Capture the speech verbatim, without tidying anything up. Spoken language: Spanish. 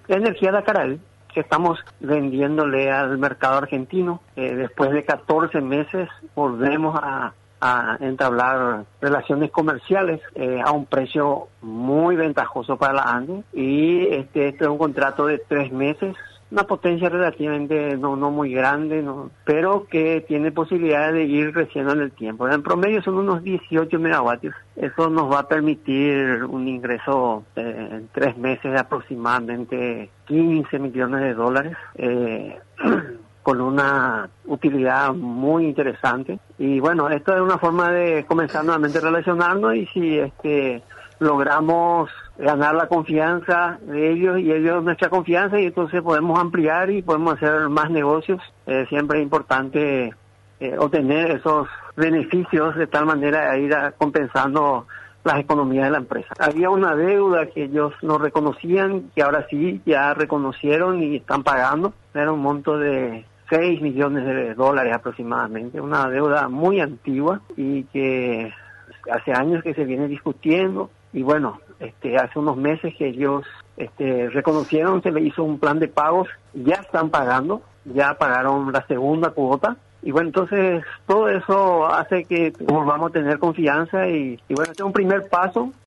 energía de Acarael, que estamos vendiéndole al mercado argentino. Eh, después de catorce meses volvemos a, a entablar relaciones comerciales eh, a un precio muy ventajoso para la ANDE, y este, este es un contrato de tres meses, una potencia relativamente no no muy grande, no, pero que tiene posibilidad de ir creciendo en el tiempo. En promedio son unos dieciocho megavatios. Eso nos va a permitir un ingreso eh, en tres meses de aproximadamente quince millones de dólares, eh, con una utilidad muy interesante. Y bueno, esto es una forma de comenzar nuevamente a relacionarnos, y si este logramos ganar la confianza de ellos y ellos nuestra confianza, y entonces podemos ampliar y podemos hacer más negocios. Eh, siempre es importante eh, obtener esos beneficios de tal manera de ir a, compensando las economías de la empresa. Había una deuda que ellos no reconocían, que ahora sí ya reconocieron y están pagando. Era un monto de seis millones de dólares aproximadamente, una deuda muy antigua y que hace años que se viene discutiendo. Y bueno, este, hace unos meses que ellos este, reconocieron, se le hizo un plan de pagos, ya están pagando, ya pagaron la segunda cuota. Y bueno, entonces todo eso hace que volvamos a tener confianza y, y bueno, este es un primer paso